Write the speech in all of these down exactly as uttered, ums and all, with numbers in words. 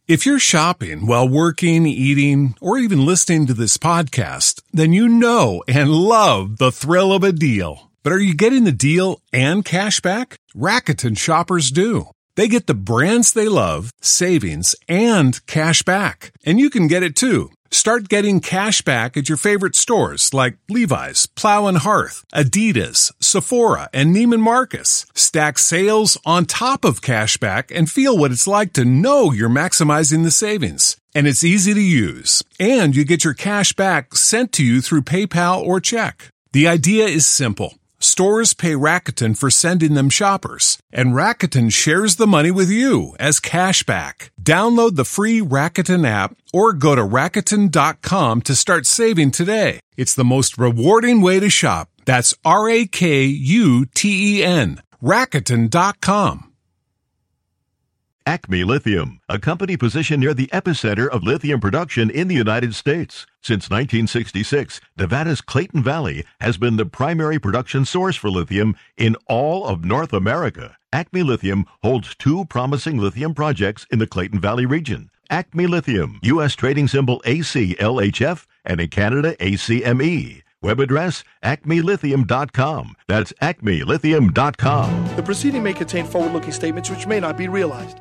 If you're shopping while working, eating, or even listening to this podcast, then you know and love the thrill of a deal. But are you getting the deal and cash back? Rakuten shoppers do. They get the brands they love, savings, and cash back. And you can get it too. Start getting cash back at your favorite stores like Levi's, Plow and Hearth, Adidas, Sephora, and Neiman Marcus. Stack sales on top of cash back and feel what it's like to know you're maximizing the savings. And it's easy to use. And you get your cash back sent to you through PayPal or check. The idea is simple. Stores pay Rakuten for sending them shoppers, and Rakuten shares the money with you as cash back. Download the free Rakuten app or go to Rakuten dot com to start saving today. It's the most rewarding way to shop. That's R A K U T E N. Rakuten dot com. Acme Lithium, a company positioned near the epicenter of lithium production in the United States. Since nineteen sixty-six, Nevada's Clayton Valley has been the primary production source for lithium in all of North America. Acme Lithium holds two promising lithium projects in the Clayton Valley region. Acme Lithium, U S trading symbol A C L H F, and in Canada, A C M E. Web address, acme lithium dot com. That's acme lithium dot com. The proceeding may contain forward-looking statements which may not be realized.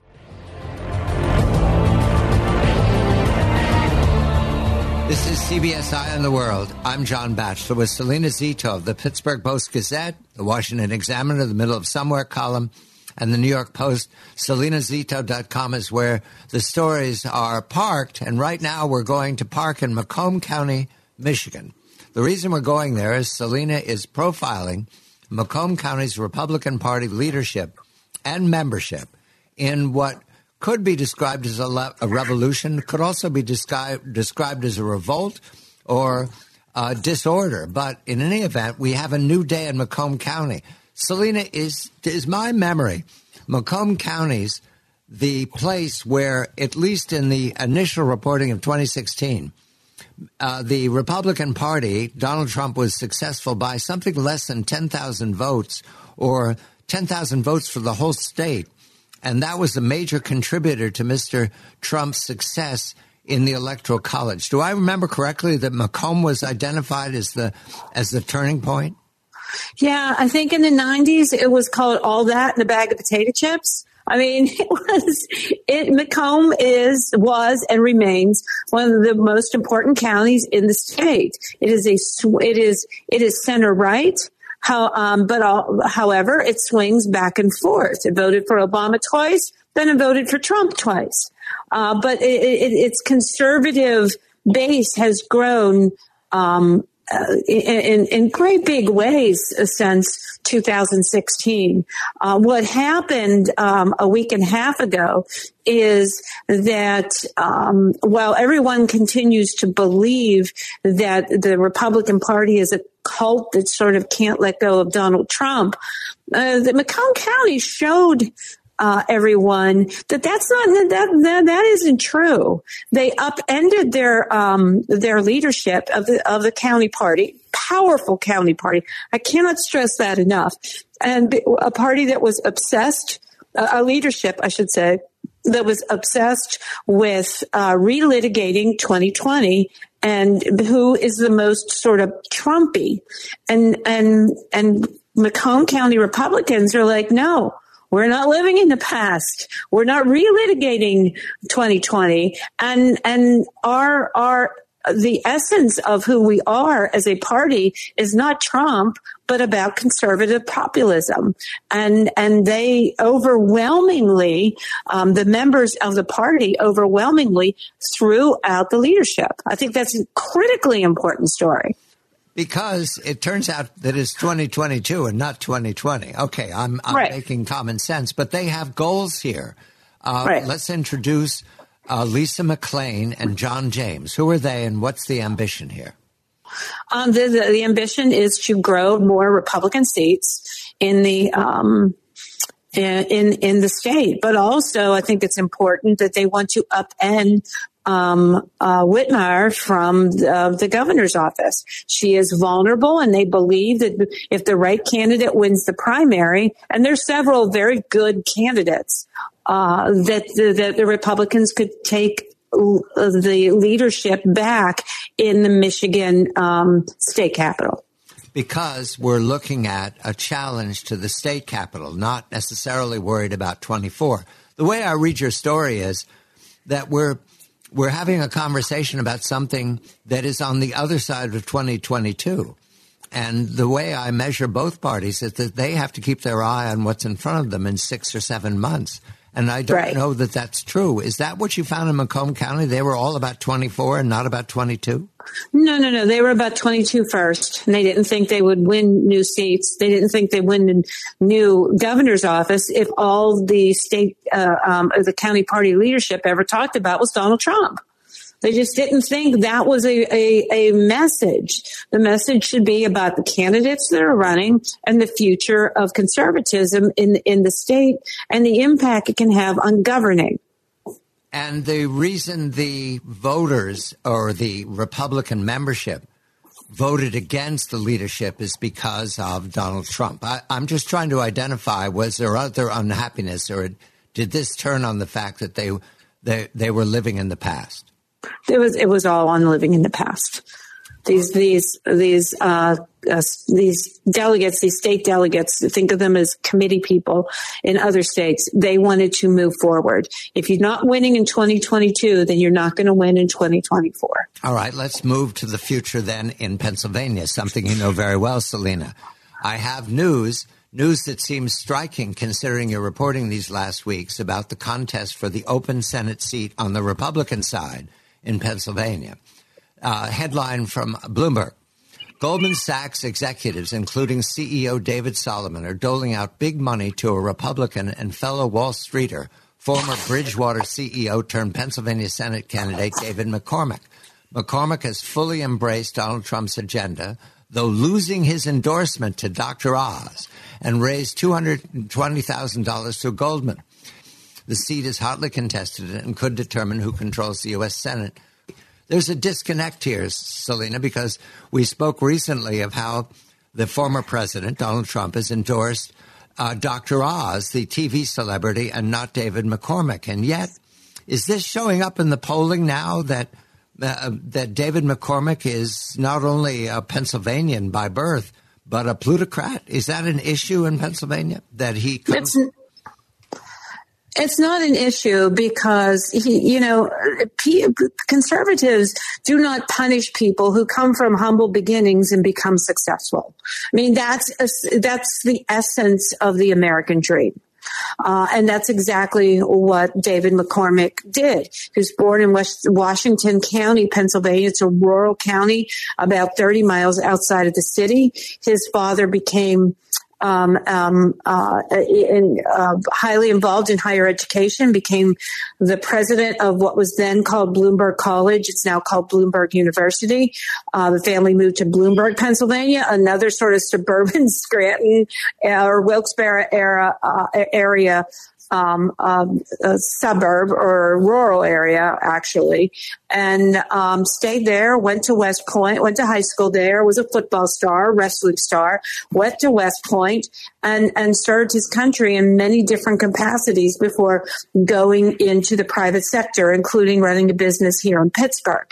This is C B S Eye on the World. I'm John Batchelor with Selena Zito of the Pittsburgh Post-Gazette, the Washington Examiner, the Middle of Somewhere column, and the New York Post. selena zito dot com is where the stories are parked, and right now we're going to park in Macomb County, Michigan. The reason we're going there is Selena is profiling Macomb County's Republican Party leadership and membership in what could be described as a, le- a revolution, could also be descri- described as a revolt or uh, disorder. But in any event, we have a new day in Macomb County. Selena, is is my memory, Macomb County's the place where, at least in the initial reporting of twenty sixteen, uh, the Republican Party, Donald Trump, was successful by something less than ten thousand votes, or ten thousand votes for the whole state. And that was a major contributor to Mister Trump's success in the Electoral College. Do I remember correctly that Macomb was identified as the as the turning point? Yeah, I think in the nineties it was called All That in a Bag of Potato Chips. I mean, it was it. Macomb is was and remains one of the most important counties in the state. It is a it is it is center right. How, um, but all, however, it swings back and forth. It voted for Obama twice, then it voted for Trump twice. Uh, but it, it, its conservative base has grown um, uh, in, in great big ways since two thousand sixteen. Uh, what happened um, a week and a half ago is that um, while everyone continues to believe that the Republican Party is a cult that sort of can't let go of Donald Trump, uh, that Macomb County showed uh, everyone that that's not that that that isn't true. They upended their um, their leadership of the of the county party, powerful county party. I cannot stress that enough. And a party that was obsessed, a leadership, I should say, that was obsessed with uh, relitigating twenty twenty and who is the most sort of Trumpy. And, and, and Macomb County Republicans are like, no, we're not living in the past. We're not relitigating twenty twenty. And, and our, our, the essence of who we are as a party is not Trump, but about conservative populism. And, and they overwhelmingly, um, the members of the party overwhelmingly threw out the leadership. I think that's a critically important story. Because it turns out that it's twenty twenty-two and not twenty twenty. Okay, I'm, I'm right. making common sense, but they have goals here. Uh, right. Let's introduce uh, Lisa McClain and John James. Who are they and what's the ambition here? Um, the, the, the ambition is to grow more Republican seats in the um, in in the state, but also I think it's important that they want to upend um, uh, Whitmire from the, the governor's office. She is vulnerable, and they believe that if the right candidate wins the primary, and there's several very good candidates uh, that, the, that the Republicans could take the leadership back in the Michigan um, state capitol. Because we're looking at a challenge to the state capitol, not necessarily worried about twenty-four. The way I read your story is that we're we're having a conversation about something that is on the other side of twenty twenty-two. And the way I measure both parties is that they have to keep their eye on what's in front of them in six or seven months. And I don't right. know that that's true. Is that what you found in Macomb County? They were all about twenty-four and not about twenty-two? No, no, no. They were about twenty-two first, and they didn't think they would win new seats. They didn't think they'd win a new governor's office if all the state, uh, um, or the county party leadership ever talked about was Donald Trump. They just didn't think that was a, a, a message. The message should be about the candidates that are running and the future of conservatism in, in the state and the impact it can have on governing. And the reason the voters or the Republican membership voted against the leadership is because of Donald Trump. I, I'm just trying to identify, was there other unhappiness, or did this turn on the fact that they they, they were living in the past? It was it was all on living in the past. These these these uh, uh, these delegates, these state delegates, think of them as committee people in other states. They wanted to move forward. If you're not winning in twenty twenty-two, then you're not going to win in twenty twenty-four. All right, let's move to the future then in Pennsylvania, something you know very well, Selena. I have news. News that seems striking considering you're reporting these last weeks about the contest for the open Senate seat on the Republican side in Pennsylvania. Uh, headline from Bloomberg. Goldman Sachs executives, including C E O David Solomon, are doling out big money to a Republican and fellow Wall Streeter, former Bridgewater C E O turned Pennsylvania Senate candidate David McCormick. McCormick has fully embraced Donald Trump's agenda, though losing his endorsement to Doctor Oz, and raised two hundred twenty thousand dollars through Goldman. The seat is hotly contested and could determine who controls the U S Senate. There's a disconnect here, Selena, because we spoke recently of how the former president, Donald Trump, has endorsed uh, Doctor Oz, the T V celebrity, and not David McCormick. And yet, is this showing up in the polling now that uh, that David McCormick is not only a Pennsylvanian by birth, but a plutocrat? Is that an issue in Pennsylvania that he comes? It's, it's not an issue because, he, you know, conservatives do not punish people who come from humble beginnings and become successful. I mean, that's a, that's the essence of the American dream. Uh, and that's exactly what David McCormick did. He was born in West Washington County, Pennsylvania. It's a rural county about thirty miles outside of the city. His father became um, um, uh, in, uh, highly involved in higher education, became the president of what was then called Bloomberg College. It's now called Bloomberg University. Uh, the family moved to Bloomberg, Pennsylvania, another sort of suburban Scranton or Wilkes-Barre era, uh, area Um, um, a suburb or rural area, actually, and um, stayed there, went to West Point, went to high school there, was a football star, wrestling star, went to West Point, and, and served his country in many different capacities before going into the private sector, including running a business here in Pittsburgh.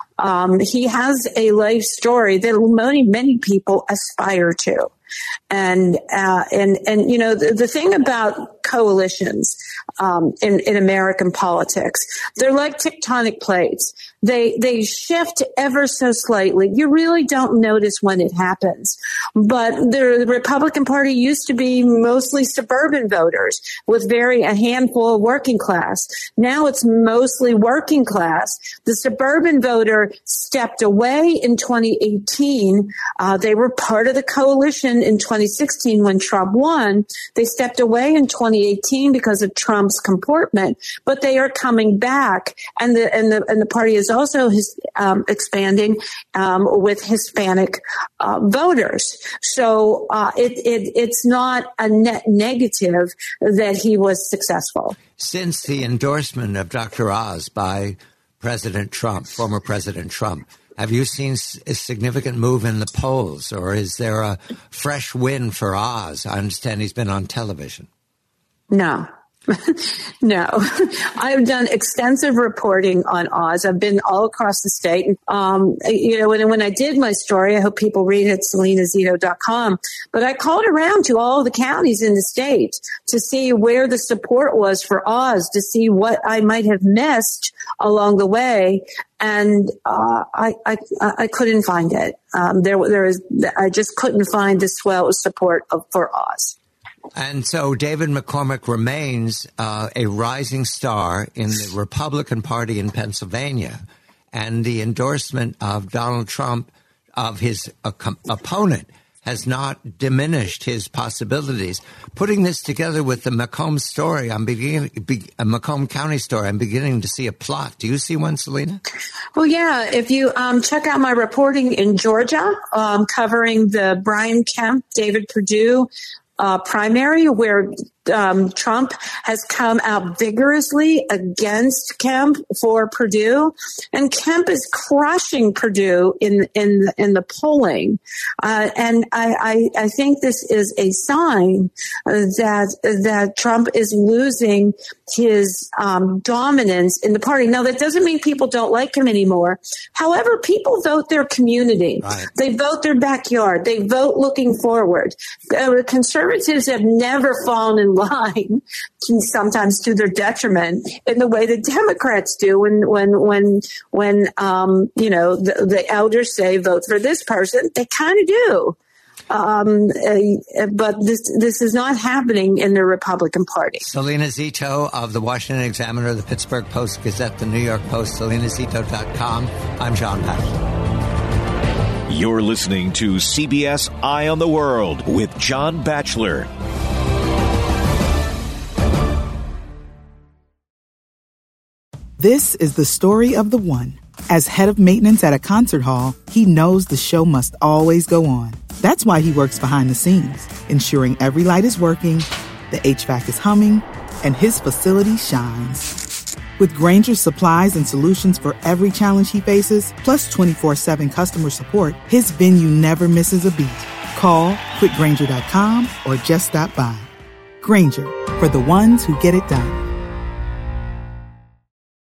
Um, he has a life story that many, many people aspire to. And, uh, and, and, you know, the, the thing about coalitions, um, in, in American politics, they're like tectonic plates. They, they shift ever so slightly. You really don't notice when it happens. But the Republican Party used to be mostly suburban voters with very, a handful of working class. Now it's mostly working class. The suburban voter stepped away in twenty eighteen. Uh, they were part of the coalition in twenty sixteen when Trump won. They stepped away in twenty eighteen because of Trump's comportment, but they are coming back, and the and the and the party is also his, um, expanding um, with Hispanic uh, voters. So uh, it, it it's not a net negative that he was successful. Since the endorsement of Doctor Oz by President Trump, former President Trump, have you seen a significant move in the polls, or is there a fresh win for Oz? I understand he's been on television. No, No, I've done extensive reporting on Oz. I've been all across the state. Um, you know, when, when I did my story, I hope people read it at selena zito dot com. But I called around to all the counties in the state to see where the support was for Oz, to see what I might have missed along the way. And uh, I, I I couldn't find it. Um, there there is I just couldn't find the swell of support of, for Oz. And so David McCormick remains uh, a rising star in the Republican Party in Pennsylvania, and the endorsement of Donald Trump, of his uh, com- opponent, has not diminished his possibilities. Putting this together with the Macomb story, I'm beginning, be, uh, Macomb County story, I'm beginning to see a plot. Do you see one, Selena? Well, yeah. If you um, check out my reporting in Georgia, um, covering the Brian Kemp, David Perdue uh, primary, where Um, Trump has come out vigorously against Kemp for Perdue, and Kemp is crushing Perdue in in in the polling. Uh, and I, I I think this is a sign that that Trump is losing his um, dominance in the party. Now, that doesn't mean people don't like him anymore. However, people vote their community. Right. They vote their backyard. They vote looking forward. Uh, conservatives have never fallen in line, sometimes to their detriment, in the way that Democrats do when when when when um, you know the, the elders say vote for this person. They kind of do, um, uh, but this this is not happening in the Republican Party. Selena Zito of the Washington Examiner, the Pittsburgh Post Gazette, the New York Post, selena zito dot com. I'm John Batchelor. You're listening to C B S Eye on the World with John Batchelor. This is the story of the one. As head of maintenance at a concert hall, he knows the show must always go on. That's why he works behind the scenes, ensuring every light is working, the H V A C is humming, and his facility shines. With Grainger's supplies and solutions for every challenge he faces, plus twenty-four seven customer support, his venue never misses a beat. Call quick grainger dot com or just stop by. Grainger, for the ones who get it done.